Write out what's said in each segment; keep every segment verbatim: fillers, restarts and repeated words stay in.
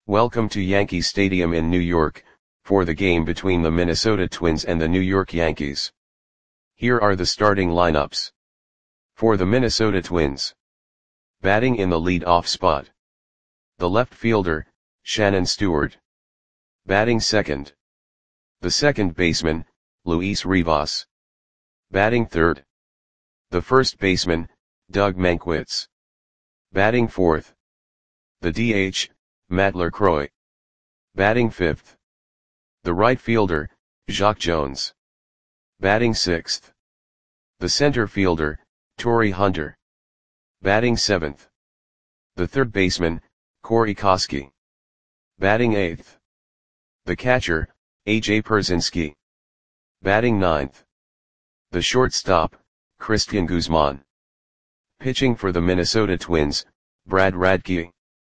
Welcome to Yankee Stadium in New York, for the game between the Minnesota Twins and the New York Yankees. Here are the starting lineups. For the Minnesota Twins. Batting in the lead-off spot. The left fielder, Shannon Stewart. Batting second. The second baseman, Luis Rivas. Batting third. The first baseman, Doug Mankiewicz. Batting fourth. The D H, Matt LaCroix. Batting fifth. The right fielder, Jacque Jones. Batting sixth. The center fielder, Torii Hunter. Batting seventh. The third baseman, Corey Koskie. Batting eighth. The catcher, A J Pierzynski. Batting ninth. The shortstop, Cristian Guzman. Pitching for the Minnesota Twins, Brad Radke.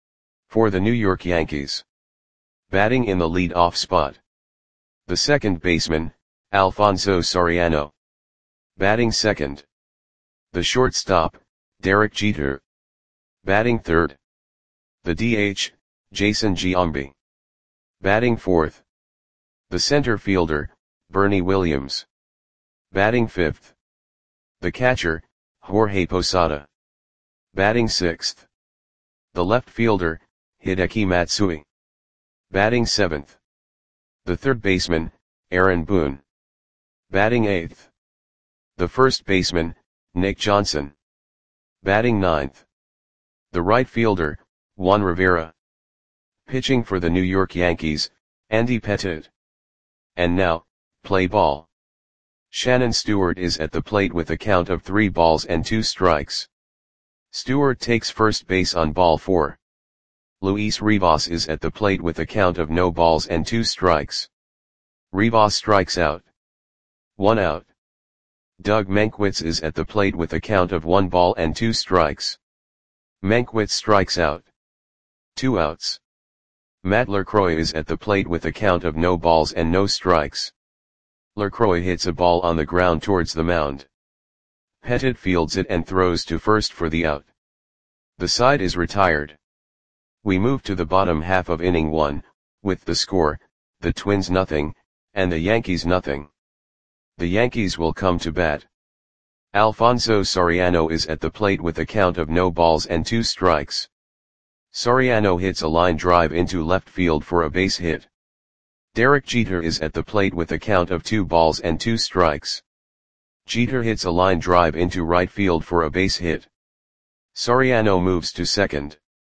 For the New York Yankees. Batting in the lead-off spot. The second baseman, Alfonso Soriano. Batting second. The shortstop, Derek Jeter. Batting third. The D H, Jason Giambi. Batting fourth. The center fielder, Bernie Williams. Batting fifth. The catcher, Jorge Posada. Batting sixth. The left fielder, Hideki Matsui. Batting seventh. The third baseman, Aaron Boone. Batting eighth. The first baseman, Nick Johnson. Batting ninth. The right fielder, Juan Rivera. Pitching for the New York Yankees, Andy Pettitte. And now, play ball. Shannon Stewart is at the plate with a count of three balls and two strikes. Stewart takes first base on ball four. Luis Rivas is at the plate with a count of no balls and two strikes. Rivas strikes out. One out. Doug Mankiewicz is at the plate with a count of one ball and two strikes. Mankiewicz strikes out. Two outs. Matt LaCroix is at the plate with a count of no balls and no strikes. LaCroix hits a ball on the ground towards the mound. Pettitte fields it and throws to first for the out. The side is retired. We move to the bottom half of inning one, with the score, the Twins nothing, and the Yankees nothing. The Yankees will come to bat. Alfonso Soriano is at the plate with a count of no balls and two strikes. Soriano hits a line drive into left field for a base hit. Derek Jeter is at the plate with a count of two balls and two strikes. Jeter hits a line drive into right field for a base hit. Soriano moves to second.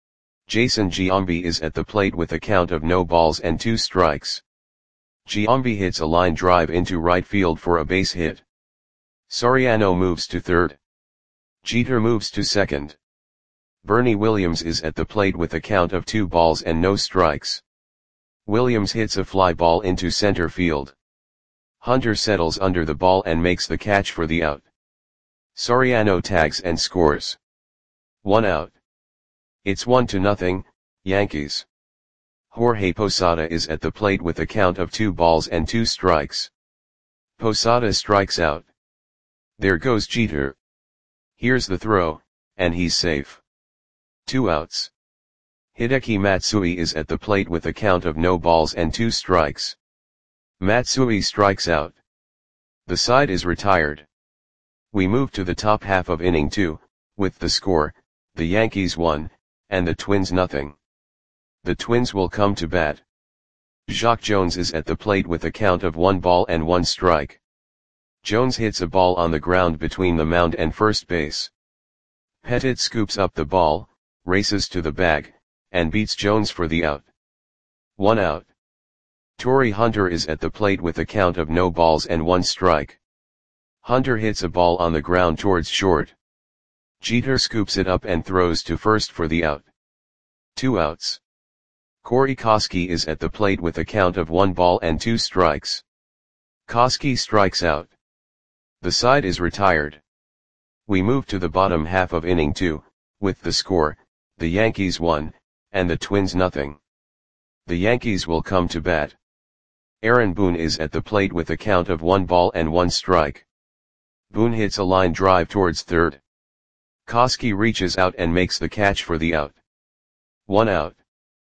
Jason Giambi is at the plate with a count of no balls and two strikes. Giambi hits a line drive into right field for a base hit. Soriano moves to third. Jeter moves to second. Bernie Williams is at the plate with a count of two balls and no strikes. Williams hits a fly ball into center field. Hunter settles under the ball and makes the catch for the out. Soriano tags and scores. One out. It's one to nothing, Yankees. Jorge Posada is at the plate with a count of two balls and two strikes. Posada strikes out. There goes Jeter. Here's the throw, and he's safe. Two outs. Hideki Matsui is at the plate with a count of no balls and two strikes. Matsui strikes out. The side is retired. We move to the top half of inning two, with the score, the Yankees one, and the Twins nothing. The Twins will come to bat. Jacque Jones is at the plate with a count of one ball and one strike. Jones hits a ball on the ground between the mound and first base. Pettitte scoops up the ball, races to the bag, and beats Jones for the out. One out. Torii Hunter is at the plate with a count of no balls and one strike. Hunter hits a ball on the ground towards short. Jeter scoops it up and throws to first for the out. Two outs. Corey Koskie is at the plate with a count of one ball and two strikes. Koskie strikes out. The side is retired. We move to the bottom half of inning two, with the score, the Yankees one, and the Twins nothing. The Yankees will come to bat. Aaron Boone is at the plate with a count of one ball and one strike. Boone hits a line drive towards third. Koskie reaches out and makes the catch for the out. One out.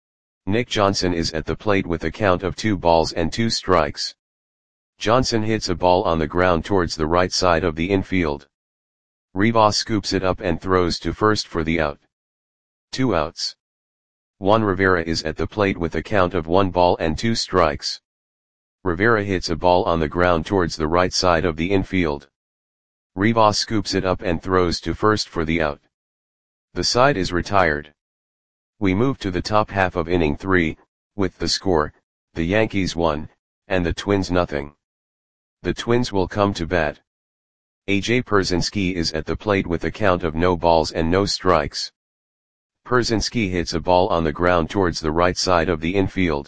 Nick Johnson is at the plate with a count of two balls and two strikes. Johnson hits a ball on the ground towards the right side of the infield. Rivas scoops it up and throws to first for the out. Two outs. Juan Rivera is at the plate with a count of one ball and two strikes. Rivera hits a ball on the ground towards the right side of the infield. Rivas scoops it up and throws to first for the out. The side is retired. We move to the top half of inning three, with the score, the Yankees one, and the Twins nothing. The Twins will come to bat. A J Pierzynski is at the plate with a count of no balls and no strikes. Pierzynski hits a ball on the ground towards the right side of the infield.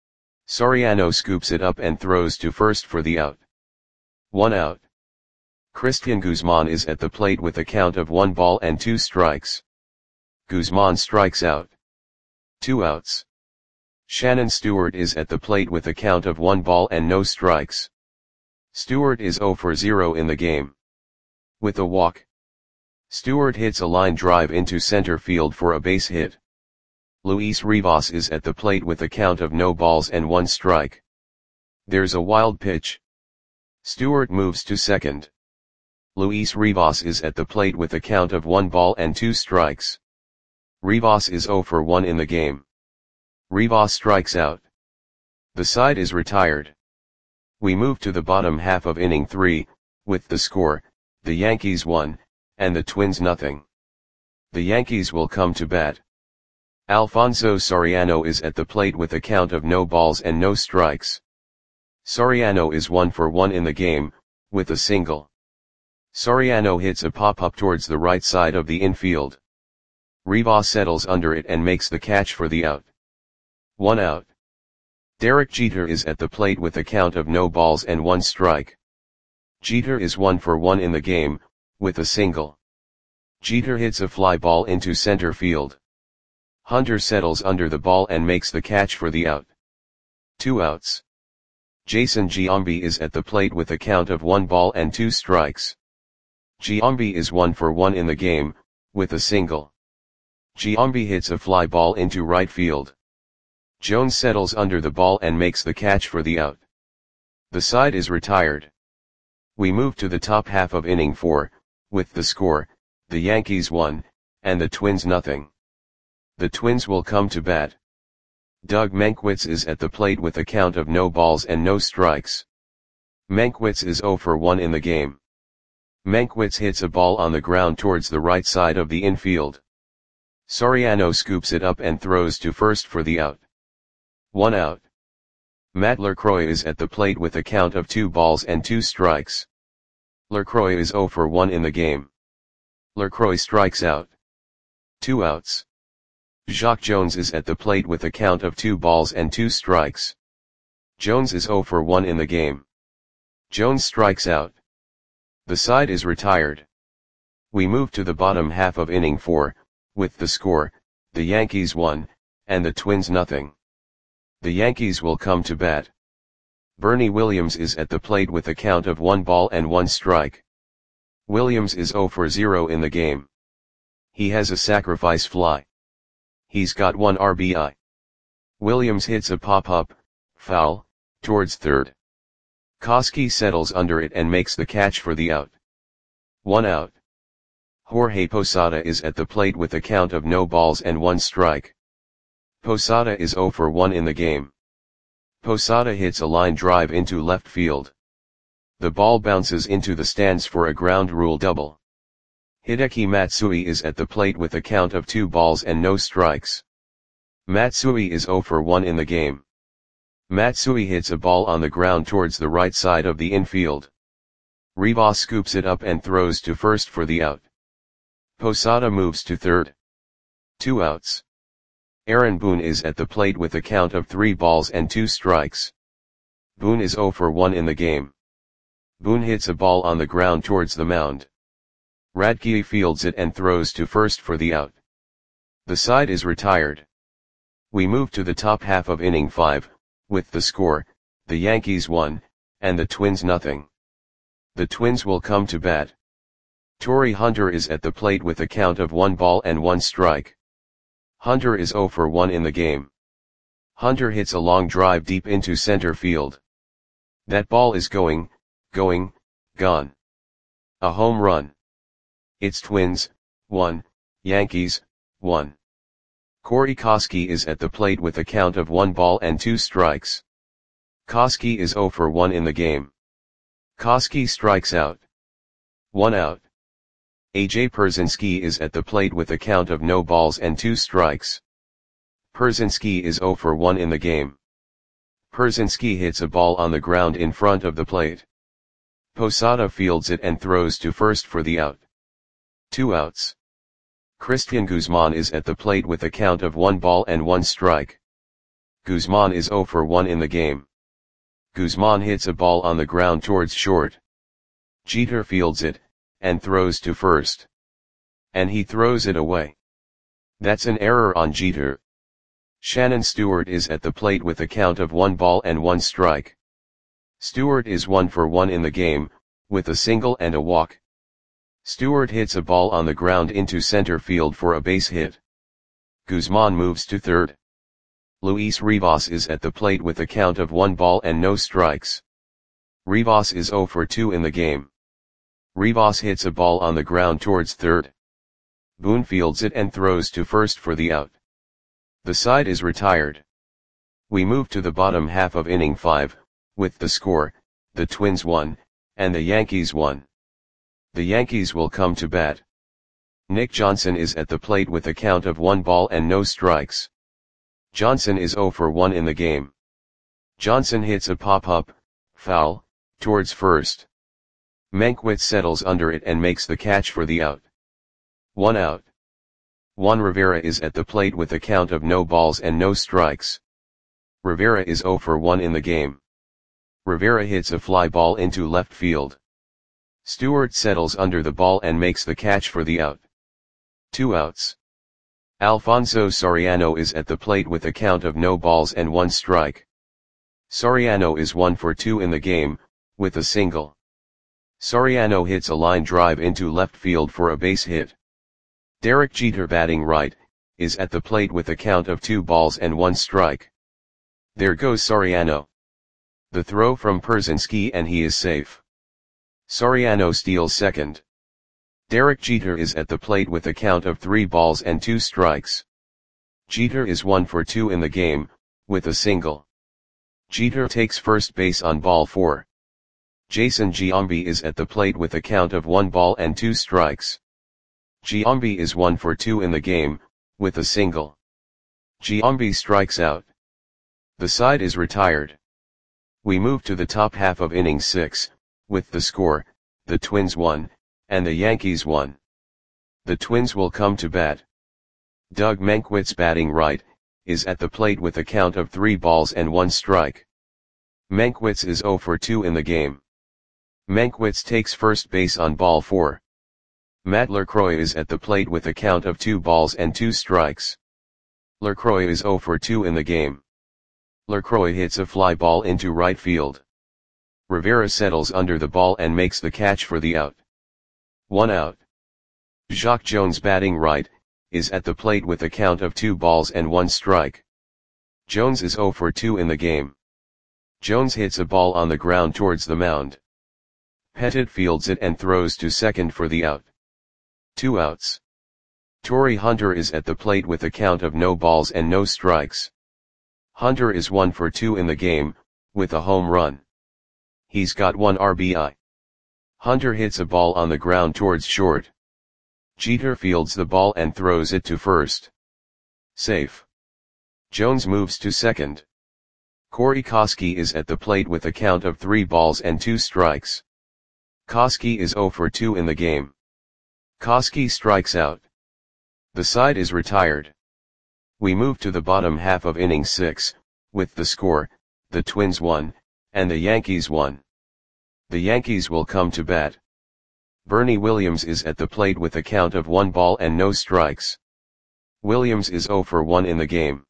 Soriano scoops it up and throws to first for the out. One out. Christian Guzman is at the plate with a count of one ball and two strikes. Guzman strikes out. Two outs. Shannon Stewart is at the plate with a count of one ball and no strikes. Stewart is zero for zero in the game. With a walk. Stewart hits a line drive into center field for a base hit. Luis Rivas is at the plate with a count of no balls and one strike. There's a wild pitch. Stewart moves to second. Luis Rivas is at the plate with a count of one ball and two strikes. Rivas is zero for one in the game. Rivas strikes out. The side is retired. We move to the bottom half of inning three, with the score, the Yankees one, and the Twins nothing. The Yankees will come to bat. Alfonso Soriano is at the plate with a count of no balls and no strikes. Soriano is one for one in the game, with a single. Soriano hits a pop-up towards the right side of the infield. Rivas settles under it and makes the catch for the out. One out. Derek Jeter is at the plate with a count of no balls and one strike. Jeter is one for one in the game, with a single. Jeter hits a fly ball into center field. Hunter settles under the ball and makes the catch for the out. Two outs. Jason Giambi is at the plate with a count of one ball and two strikes. Giambi is one for one in the game, with a single. Giambi hits a fly ball into right field. Jones settles under the ball and makes the catch for the out. The side is retired. We move to the top half of inning four, with the score, the Yankees one, and the Twins nothing. The Twins will come to bat. Doug Mankiewicz is at the plate with a count of no balls and no strikes. Mankiewicz is zero for one in the game. Mankiewicz hits a ball on the ground towards the right side of the infield. Soriano scoops it up and throws to first for the out. One out. Matt LaCroix is at the plate with a count of two balls and two strikes. LaCroix is zero for one in the game. LaCroix strikes out. Two outs. Jacque Jones is at the plate with a count of two balls and two strikes. Jones is zero for one in the game. Jones strikes out. The side is retired. We move to the bottom half of inning four, with the score, the Yankees one, and the Twins nothing. The Yankees will come to bat. Bernie Williams is at the plate with a count of one ball and one strike. Williams is zero for zero in the game. He has a sacrifice fly. He's got one R B I. Williams hits a pop-up, foul, towards third. Koski settles under it and makes the catch for the out. One out. Jorge Posada is at the plate with a count of no balls and one strike. Posada is zero for one in the game. Posada hits a line drive into left field. The ball bounces into the stands for a ground rule double. Hideki Matsui is at the plate with a count of two balls and no strikes. Matsui is zero for one in the game. Matsui hits a ball on the ground towards the right side of the infield. Rivas scoops it up and throws to first for the out. Posada moves to third. Two outs. Aaron Boone is at the plate with a count of three balls and two strikes. Boone is zero for one in the game. Boone hits a ball on the ground towards the mound. Radke fields it and throws to first for the out. The side is retired. We move to the top half of inning five, with the score, the Yankees one, and the Twins nothing. The Twins will come to bat. Torrey Hunter is at the plate with a count of one ball and one strike. Hunter is zero for one in the game. Hunter hits a long drive deep into center field. That ball is going, going, gone. A home run. It's Twins, one, Yankees, one. Corey Koskie is at the plate with a count of one ball and two strikes. Koskie is zero for one in the game. Koskie strikes out. One out. A J Pierzynski is at the plate with a count of no balls and two strikes. Pierzynski is zero for one in the game. Pierzynski hits a ball on the ground in front of the plate. Posada fields it and throws to first for the out. Two outs. Christian Guzman is at the plate with a count of one ball and one strike. Guzman is zero for one in the game. Guzman hits a ball on the ground towards short. Jeter fields it, and throws to first. And he throws it away. That's an error on Jeter. Shannon Stewart is at the plate with a count of one ball and one strike. Stewart is one for one in the game, with a single and a walk. Stewart hits a ball on the ground into center field for a base hit. Guzman moves to third. Luis Rivas is at the plate with a count of one ball and no strikes. Rivas is zero for two in the game. Rivas hits a ball on the ground towards third. Boone fields it and throws to first for the out. The side is retired. We move to the bottom half of inning five, with the score, the Twins won, and the Yankees won. The Yankees will come to bat. Nick Johnson is at the plate with a count of one ball and no strikes. Johnson is zero for one in the game. Johnson hits a pop-up, foul, towards first. Mankiewicz settles under it and makes the catch for the out. One out. Juan Rivera is at the plate with a count of no balls and no strikes. Rivera is zero for one in the game. Rivera hits a fly ball into left field. Stewart settles under the ball and makes the catch for the out. Two outs. Alfonso Soriano is at the plate with a count of no balls and one strike. Soriano is one for two in the game, with a single. Soriano hits a line drive into left field for a base hit. Derek Jeter, batting right, is at the plate with a count of two balls and one strike. There goes Soriano. The throw from Pierzynski and he is safe. Soriano steals second. Derek Jeter is at the plate with a count of three balls and two strikes. Jeter is one for two in the game, with a single. Jeter takes first base on ball four. Jason Giambi is at the plate with a count of one ball and two strikes. Giambi is one for two in the game, with a single. Giambi strikes out. The side is retired. We move to the top half of inning six, with the score, the Twins won, and the Yankees won. The Twins will come to bat. Doug Mankiewicz, batting right, is at the plate with a count of three balls and one strike. Mankiewicz is zero for two in the game. Mankiewicz takes first base on ball four. Matt LaCroix is at the plate with a count of two balls and two strikes. LaCroix is zero for two in the game. LaCroix hits a fly ball into right field. Rivera settles under the ball and makes the catch for the out. One out. Jacque Jones, batting right, is at the plate with a count of two balls and one strike. Jones is zero for two in the game. Jones hits a ball on the ground towards the mound. Pettit fields it and throws to second for the out. Two outs. Torii Hunter is at the plate with a count of no balls and no strikes. Hunter is one for two in the game, with a home run. He's got one R B I. Hunter hits a ball on the ground towards short. Jeter fields the ball and throws it to first. Safe. Jones moves to second. Corey Koskie is at the plate with a count of three balls and two strikes. Koskie is zero for two in the game. Koskie strikes out. The side is retired. We move to the bottom half of inning six, with the score, the Twins won, and the Yankees won. The Yankees will come to bat. Bernie Williams is at the plate with a count of one ball and no strikes. Williams is zero for one in the game.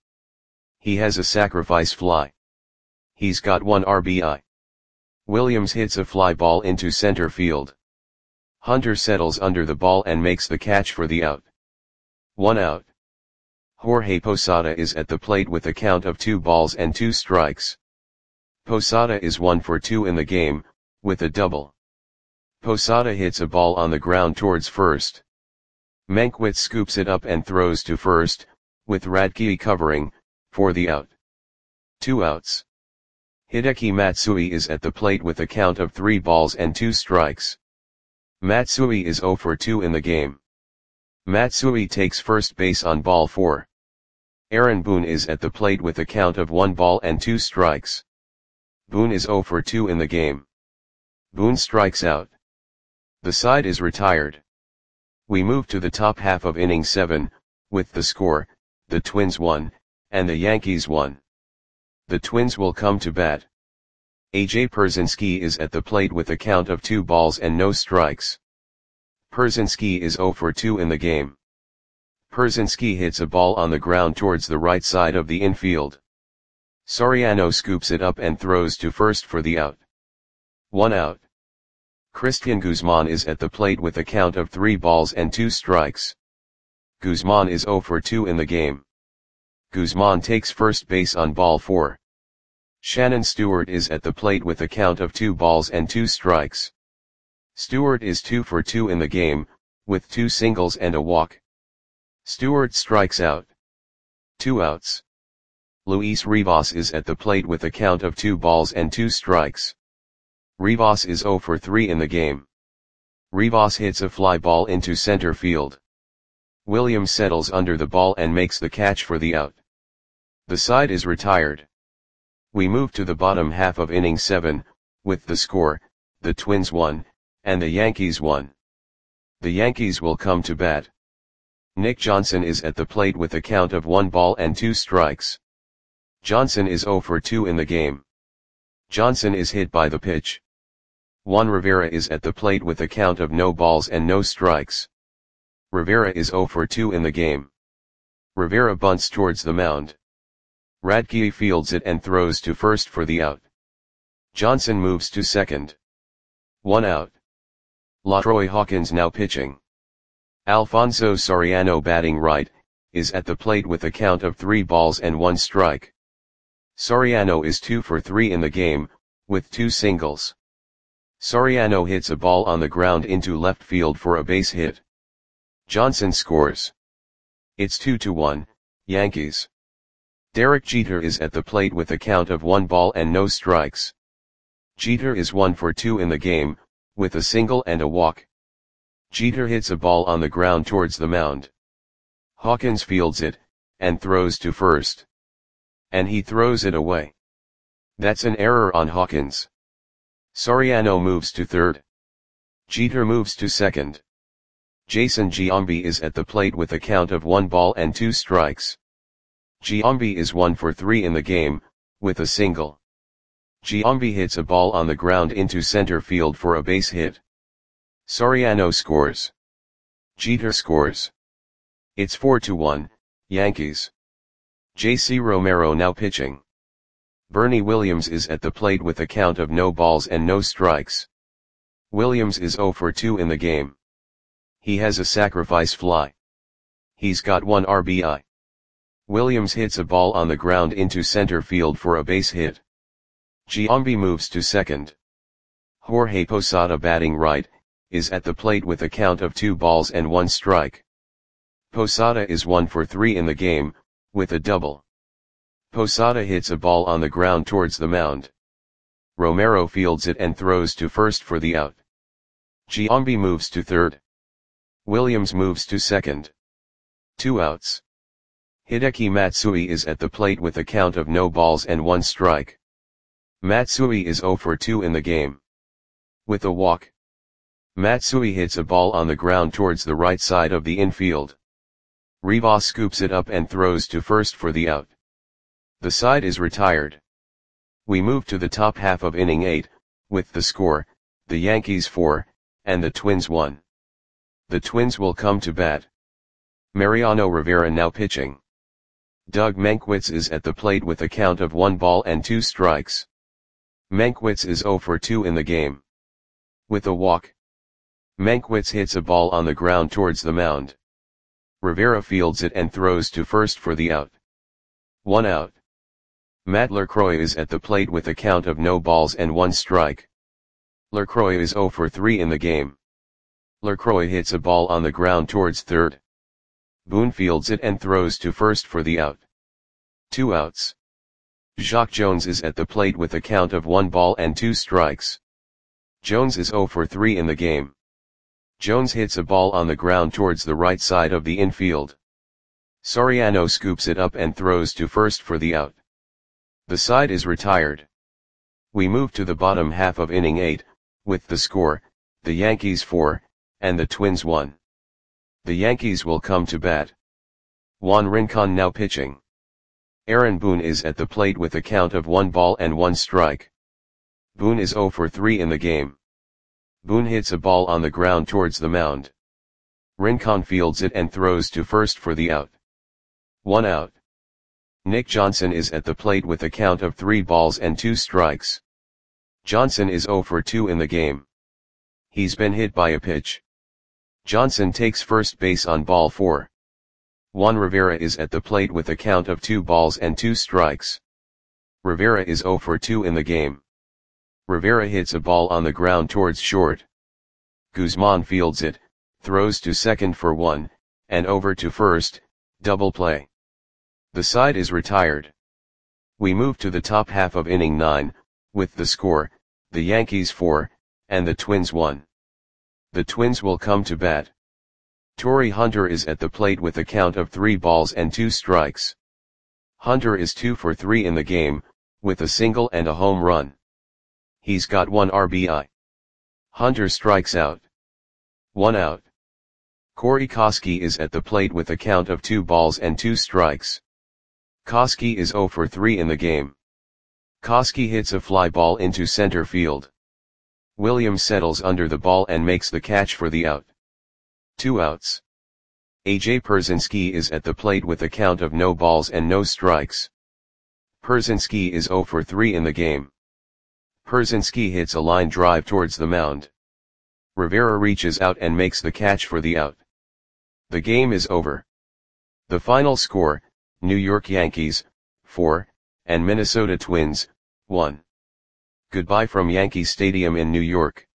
He has a sacrifice fly. He's got one R B I. Williams hits a fly ball into center field. Hunter settles under the ball and makes the catch for the out. One out. Jorge Posada is at the plate with a count of two balls and two strikes. Posada is one for two in the game, with a double. Posada hits a ball on the ground towards first. Mankiewicz scoops it up and throws to first, with Radke covering, for the out. Two outs. Hideki Matsui is at the plate with a count of three balls and two strikes. Matsui is zero for two in the game. Matsui takes first base on ball four. Aaron Boone is at the plate with a count of one ball and two strikes. Boone is zero for two in the game. Boone strikes out. The side is retired. We move to the top half of inning seven, with the score, the Twins won, and the Yankees won. The Twins will come to bat. A J Pierzynski is at the plate with a count of two balls and no strikes. Pierzynski is zero for two in the game. Pierzynski hits a ball on the ground towards the right side of the infield. Soriano scoops it up and throws to first for the out. One out. Christian Guzman is at the plate with a count of three balls and two strikes. Guzman is zero for two in the game. Guzman takes first base on ball four. Shannon Stewart is at the plate with a count of two balls and two strikes. Stewart is two for two in the game, with two singles and a walk. Stewart strikes out. Two outs. Luis Rivas is at the plate with a count of two balls and two strikes. Rivas is zero for three in the game. Rivas hits a fly ball into center field. Williams settles under the ball and makes the catch for the out. The side is retired. We move to the bottom half of inning seven, with the score, the Twins won, and the Yankees won. The Yankees will come to bat. Nick Johnson is at the plate with a count of one ball and two strikes. Johnson is zero for two in the game. Johnson is hit by the pitch. Juan Rivera is at the plate with a count of no balls and no strikes. Rivera is zero for two in the game. Rivera bunts towards the mound. Radke fields it and throws to first for the out. Johnson moves to second. One out. LaTroy Hawkins now pitching. Alfonso Soriano batting right, is at the plate with a count of three balls and one strike. Soriano is two for three in the game, with two singles. Soriano hits a ball on the ground into left field for a base hit. Johnson scores. It's two to one, Yankees. Derek Jeter is at the plate with a count of one ball and no strikes. Jeter is one for two in the game, with a single and a walk. Jeter hits a ball on the ground towards the mound. Hawkins fields it, and throws to first. And he throws it away. That's an error on Hawkins. Soriano moves to third. Jeter moves to second. Jason Giambi is at the plate with a count of one ball and two strikes. Giambi is one for three in the game, with a single. Giambi hits a ball on the ground into center field for a base hit. Soriano scores. Jeter scores. It's four to one, Yankees. J C Romero now pitching. Bernie Williams is at the plate with a count of no balls and no strikes. Williams is zero for two in the game. He has a sacrifice fly. He's got one R B I. Williams hits a ball on the ground into center field for a base hit. Giambi moves to second. Jorge Posada batting right, is at the plate with a count of two balls and one strike. Posada is one for three in the game, with a double. Posada hits a ball on the ground towards the mound. Romero fields it and throws to first for the out. Giambi moves to third. Williams moves to second. Two outs. Hideki Matsui is at the plate with a count of no balls and one strike. Matsui is zero for two in the game. With a walk. Matsui hits a ball on the ground towards the right side of the infield. Rivas scoops it up and throws to first for the out. The side is retired. We move to the top half of inning eight, with the score, the Yankees four, and the Twins one. The Twins will come to bat. Mariano Rivera now pitching. Doug Mankiewicz is at the plate with a count of one ball and two strikes. Mankiewicz is zero for two in the game. With a walk. Mankiewicz hits a ball on the ground towards the mound. Rivera fields it and throws to first for the out. One out. Matt LaCroix is at the plate with a count of no balls and one strike. LaCroix is zero for three in the game. LaCroix hits a ball on the ground towards third. Boone fields it and throws to first for the out. Two outs. Jacque Jones is at the plate with a count of one ball and two strikes. Jones is zero for three in the game. Jones hits a ball on the ground towards the right side of the infield. Soriano scoops it up and throws to first for the out. The side is retired. We move to the bottom half of inning eight, with the score, the Yankees four, and the Twins one. The Yankees will come to bat. Juan Rincon now pitching. Aaron Boone is at the plate with a count of one ball and one strike. Boone is zero for three in the game. Boone hits a ball on the ground towards the mound. Rincon fields it and throws to first for the out. One out. Nick Johnson is at the plate with a count of three balls and two strikes. Johnson is zero for two in the game. He's been hit by a pitch. Johnson takes first base on ball four. Juan Rivera is at the plate with a count of two balls and two strikes. Rivera is zero for two in the game. Rivera hits a ball on the ground towards short. Guzman fields it, throws to second for one, and over to first, double play. The side is retired. We move to the top half of inning nine, with the score, the Yankees four, and the Twins one. The Twins will come to bat. Torrey Hunter is at the plate with a count of three balls and two strikes. Hunter is two for three in the game, with a single and a home run. He's got one R B I. Hunter strikes out. One out. Corey Koskie is at the plate with a count of two balls and two strikes. Koskie is zero for three in the game. Koskie hits a fly ball into center field. Williams settles under the ball and makes the catch for the out. Two outs. A J Pierzynski is at the plate with a count of no balls and no strikes. Pierzynski is zero for three in the game. Pierzynski hits a line drive towards the mound. Rivera reaches out and makes the catch for the out. The game is over. The final score, New York Yankees, four, and Minnesota Twins, one. Goodbye from Yankee Stadium in New York.